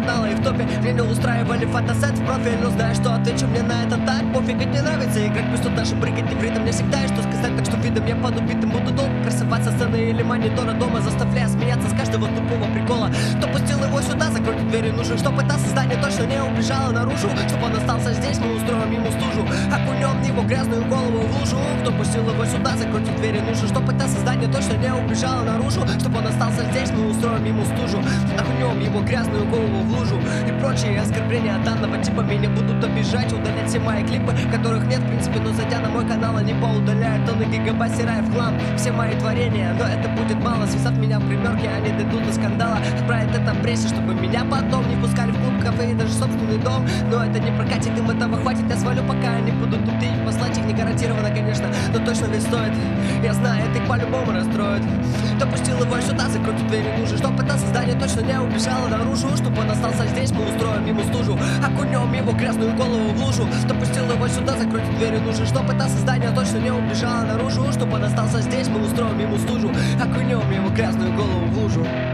журнала и в топе. Мне не устраивали фотосет в профиль, но знаешь, что отвечу мне на это так. Пофиг, ведь мне нравится играть, пусть тут даже прыгать не в ритм. Не всегда есть что сказать, так что видом я под убитым буду долго красоваться сцены или монитора дома, заставляя смеяться с каждого тупого прикола. Кто пустил его сюда, закройте двери, нужен, чтоб это создание точно не убежало наружу, чтоб он остался здесь, мы устроим ему стужу, окунем его грязную голову в лужу. Кто пустил его сюда, закройте двери, нужен, чтоб это создание точно не убежало наружу, чтоб он остался здесь, мы устроим ему стужу, окунем его грязную голову в лужу. И прочие оскорбления данного типа меня будут обижать, удалять все мои клипы, которых нет в принципе, но зайдя на мой канал, они поудаляют тонны гигабайт, стирая в хлам все мои творения. Но это будет мало, связав меня в гримерке, они дойдут до скандала, отправят это в прессе, чтобы меня потом не пускали в клуб, кафе и даже собственный дом. Но это не прокатит, им этого хватит, я свалю, пока они будут тупить. Послать их не гарантированно, конечно, но точно ведь стоит. Я знаю, это их по-любому расстроит. Допустил его сюда, закройте двери, нужен, чтоб это создание точно не убежало наружу, чтобы он остался здесь, мы устроим ему стужу, окунем его грязную голову в лужу. Допустил его сюда, закройте двери, нужен, чтоб это создание точно не убежало наружу, чтобы он остался здесь, мы устроим ему стужу, окунем его грязную голову в лужу.